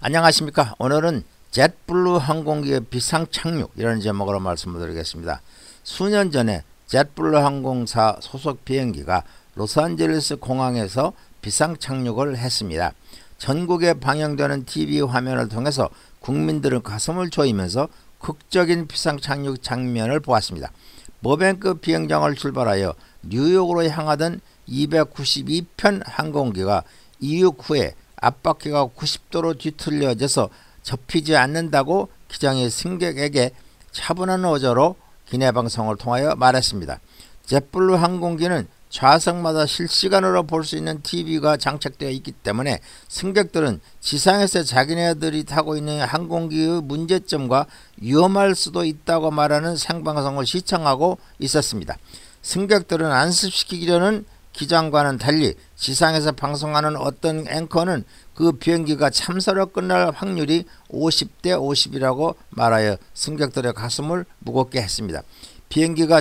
안녕하십니까. 오늘은 젯블루 항공기의 비상착륙이라는 제목으로 말씀드리겠습니다. 수년 전에 젯블루 항공사 소속 비행기가 로스앤젤레스 공항에서 비상착륙을 했습니다. 전국에 방영되는 TV 화면을 통해서 국민들은 가슴을 조이면서 극적인 비상착륙 장면을 보았습니다. 버뱅크 비행장을 출발하여 뉴욕으로 향하던 292편 항공기가 이륙 후에 앞바퀴가 90도로 뒤틀려져서 접히지 않는다고 기장이 승객에게 차분한 어조로 기내방송을 통하여 말했습니다. 젯블루 항공기는 좌석마다 실시간으로 볼 수 있는 TV가 장착되어 있기 때문에 승객들은 지상에서 자기네들이 타고 있는 항공기의 문제점과 위험할 수도 있다고 말하는 생방송을 시청하고 있었습니다. 승객들은 안습시키려는 기장과는 달리 지상에서 방송하는 어떤 앵커는 그 비행기가 참사로 끝날 확률이 50대 50이라고 말하여 승객들의 가슴을 무겁게 했습니다. 비행기가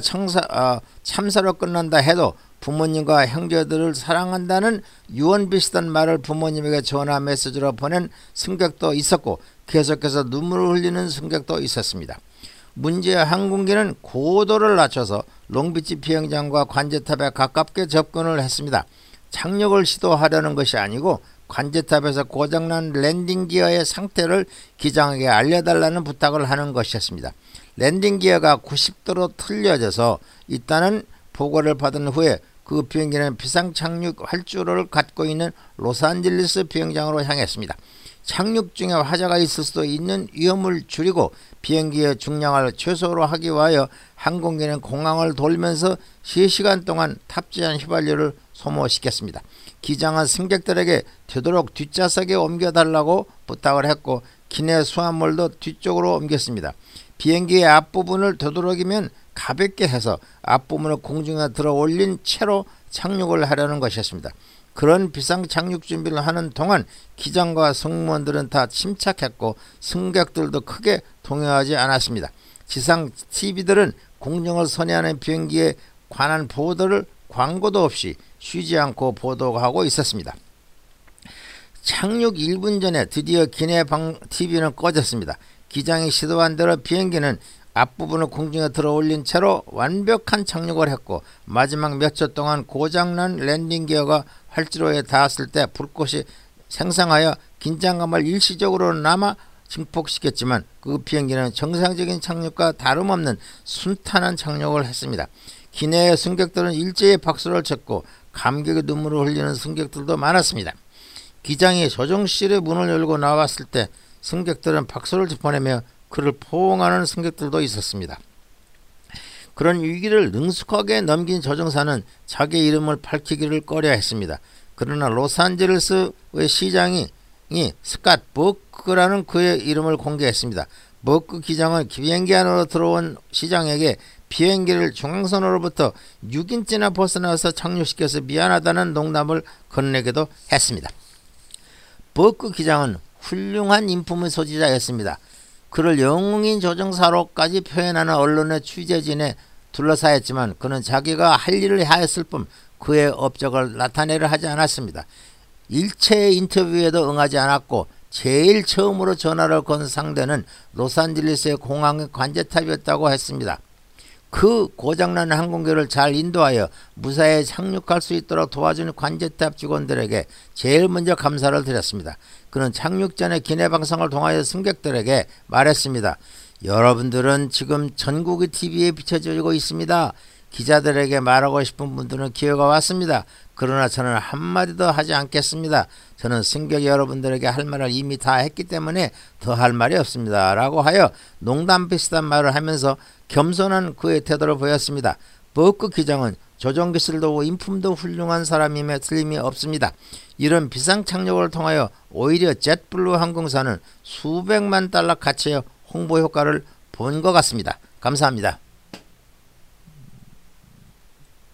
참사로 끝난다 해도 부모님과 형제들을 사랑한다는 유언 비슷한 말을 부모님에게 전화 메시지로 보낸 승객도 있었고 계속해서 눈물을 흘리는 승객도 있었습니다. 문제의 항공기는 고도를 낮춰서 롱비치 비행장과 관제탑에 가깝게 접근을 했습니다. 착륙을 시도하려는 것이 아니고 관제탑에서 고장난 랜딩 기어의 상태를 기장에게 알려달라는 부탁을 하는 것이었습니다. 랜딩 기어가 90도로 틀려져서 있다는 보고를 받은 후에 그 비행기는 비상착륙 활주로를 갖고 있는 로스앤젤레스 비행장으로 향했습니다. 착륙 중에 화재가 있을 수도 있는 위험을 줄이고 비행기의 중량을 최소로 하기 위하여 항공기는 공항을 돌면서 3시간 동안 탑재한 휘발유를 소모시켰습니다. 기장은 승객들에게 되도록 뒷좌석에 옮겨달라고 부탁을 했고 기내 수화물도 뒤쪽으로 옮겼습니다. 비행기의 앞부분을 되도록이면 가볍게 해서 앞부분을 공중에 들어 올린 채로 착륙을 하려는 것이었습니다. 그런 비상 착륙 준비를 하는 동안 기장과 승무원들은 다 침착했고 승객들도 크게 동요하지 않았습니다. 지상 TV들은 공중을 선회하는 비행기에 관한 보도를 광고도 없이 쉬지 않고 보도하고 있었습니다. 착륙 1분 전에 드디어 기내 TV는 꺼졌습니다. 기장이 시도한 대로 비행기는 앞부분을 공중에 들어 올린 채로 완벽한 착륙을 했고 마지막 몇 초 동안 고장난 랜딩 기어가 활주로에 닿았을 때 불꽃이 생성하여 긴장감을 일시적으로나마 증폭시켰지만 그 비행기는 정상적인 착륙과 다름없는 순탄한 착륙을 했습니다. 기내의 승객들은 일제히 박수를 쳤고 감격의 눈물을 흘리는 승객들도 많았습니다. 기장이 조종실의 문을 열고 나왔을 때 승객들은 박수를 보내며 그를 포옹하는 승객들도 있었습니다. 그런 위기를 능숙하게 넘긴 조종사는 자기 이름을 밝히기를 꺼려했습니다. 그러나 로스앤젤레스의 시장이 스캇 버크라는 그의 이름을 공개했습니다. 버크 기장은 비행기 안으로 들어온 시장에게 비행기를 중앙선으로부터 6인치나 벗어나서 착륙시켜서 미안하다는 농담을 건네기도 했습니다. 버크 기장은 훌륭한 인품의 소지자였습니다. 그를 영웅인 조종사로까지 표현하는 언론의 취재진에 둘러싸였지만 그는 자기가 할 일을 하였을 뿐 그의 업적을 나타내려 하지 않았습니다. 일체의 인터뷰에도 응하지 않았고 제일 처음으로 전화를 건 상대는 로스앤젤레스의 공항의 관제탑이었다고 했습니다. 그 고장난 항공기를 잘 인도하여 무사히 착륙할 수 있도록 도와준 관제탑 직원들에게 제일 먼저 감사를 드렸습니다. 그는 착륙 전에 기내방송을 통하여 승객들에게 말했습니다. 여러분들은 지금 전국의 TV에 비춰지고 있습니다. 기자들에게 말하고 싶은 분들은 기회가 왔습니다. 그러나 저는 한마디도 하지 않겠습니다. 저는 승객 여러분들에게 할 말을 이미 다 했기 때문에 더 할 말이 없습니다. 라고 하여 농담 비슷한 말을 하면서 겸손한 그의 태도를 보였습니다. 버크 기장은 조종기술도 인품도 훌륭한 사람임에 틀림이 없습니다. 이런 비상착륙을 통하여 오히려 젯블루 항공사는 수백만 달러 가치의 홍보 효과를 본 것 같습니다. 감사합니다.